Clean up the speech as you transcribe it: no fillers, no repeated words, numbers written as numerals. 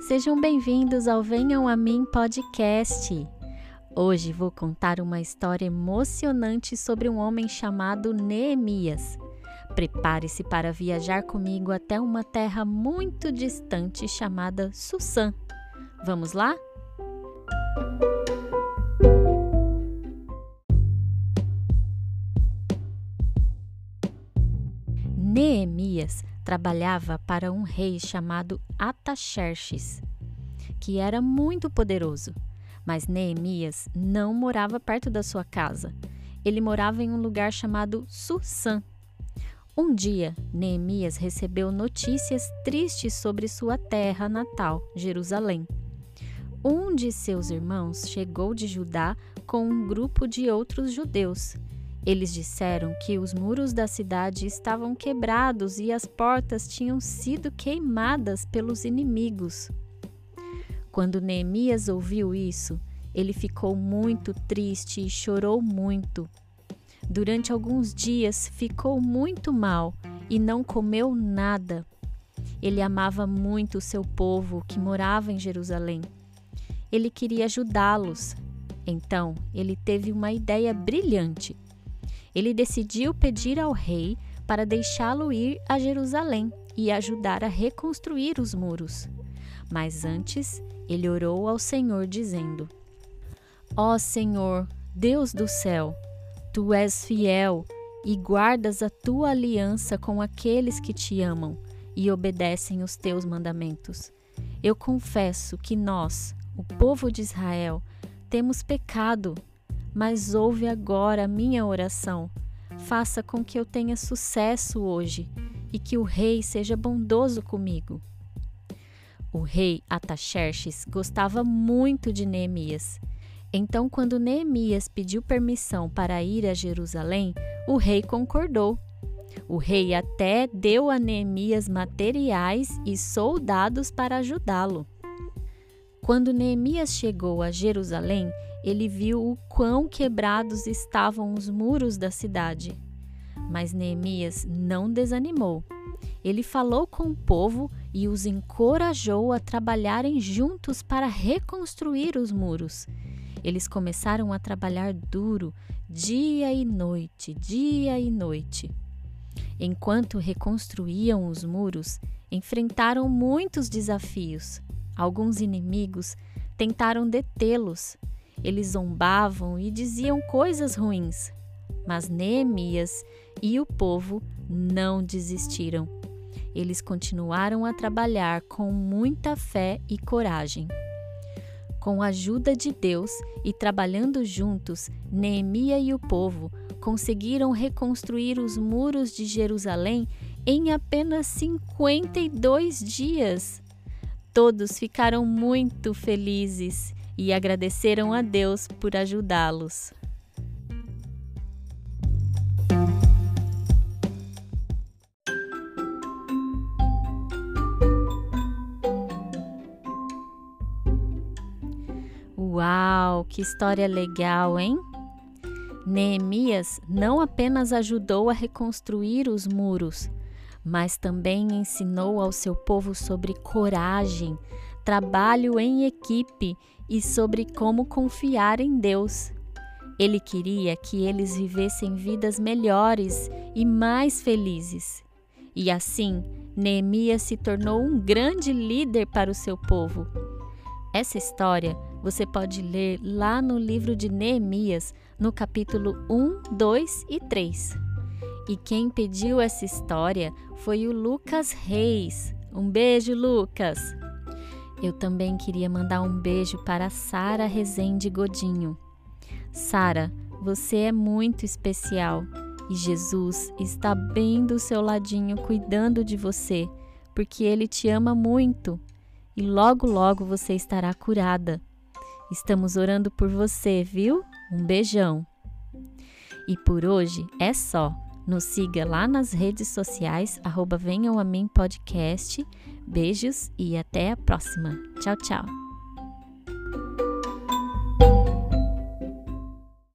Sejam bem-vindos ao Venham a Mim podcast. Hoje vou contar uma história emocionante sobre um homem chamado Neemias. Prepare-se para viajar comigo até uma terra muito distante chamada Susã. Vamos lá? Neemias trabalhava para um rei chamado Artaxerxes, que era muito poderoso. Mas Neemias não morava perto da sua casa. Ele morava em um lugar chamado Susã. Um dia, Neemias recebeu notícias tristes sobre sua terra natal, Jerusalém. Um de seus irmãos chegou de Judá com um grupo de outros judeus. Eles disseram que os muros da cidade estavam quebrados e as portas tinham sido queimadas pelos inimigos. Quando Neemias ouviu isso, ele ficou muito triste e chorou muito. Durante alguns dias ficou muito mal e não comeu nada. Ele amava muito o seu povo que morava em Jerusalém. Ele queria ajudá-los. Então, ele teve uma ideia brilhante. Ele decidiu pedir ao rei para deixá-lo ir a Jerusalém e ajudar a reconstruir os muros. Mas antes, ele orou ao Senhor dizendo: Ó Senhor, Deus do céu, Tu és fiel e guardas a Tua aliança com aqueles que Te amam e obedecem os Teus mandamentos. Eu confesso que nós, o povo de Israel, temos pecado, mas ouve agora a minha oração. Faça com que eu tenha sucesso hoje e que o rei seja bondoso comigo. O rei Artaxerxes gostava muito de Neemias. Então, quando Neemias pediu permissão para ir a Jerusalém, o rei concordou. O rei até deu a Neemias materiais e soldados para ajudá-lo. Quando Neemias chegou a Jerusalém, ele viu o quão quebrados estavam os muros da cidade. Mas Neemias não desanimou. Ele falou com o povo e os encorajou a trabalharem juntos para reconstruir os muros. Eles começaram a trabalhar duro, dia e noite. Enquanto reconstruíam os muros, enfrentaram muitos desafios. Alguns inimigos tentaram detê-los. Eles zombavam e diziam coisas ruins. Mas Neemias e o povo não desistiram. Eles continuaram a trabalhar com muita fé e coragem. Com a ajuda de Deus e trabalhando juntos, Neemias e o povo conseguiram reconstruir os muros de Jerusalém em apenas 52 dias. Todos ficaram muito felizes e agradeceram a Deus por ajudá-los. Uau, que história legal, hein? Neemias não apenas ajudou a reconstruir os muros, mas também ensinou ao seu povo sobre coragem, trabalho em equipe e sobre como confiar em Deus. Ele queria que eles vivessem vidas melhores e mais felizes. E assim, Neemias se tornou um grande líder para o seu povo. Essa história você pode ler lá no livro de Neemias, no capítulo 1, 2 e 3. E quem pediu essa história foi o Lucas Reis. Um beijo, Lucas! Eu também queria mandar um beijo para a Sara Rezende Godinho. Sara, você é muito especial e Jesus está bem do seu ladinho cuidando de você, porque Ele te ama muito e logo, logo você estará curada. Estamos orando por você, viu? Um beijão! E por hoje é só. Nos siga lá nas redes sociais, @venham a mim podcast. Beijos e até a próxima. Tchau, tchau.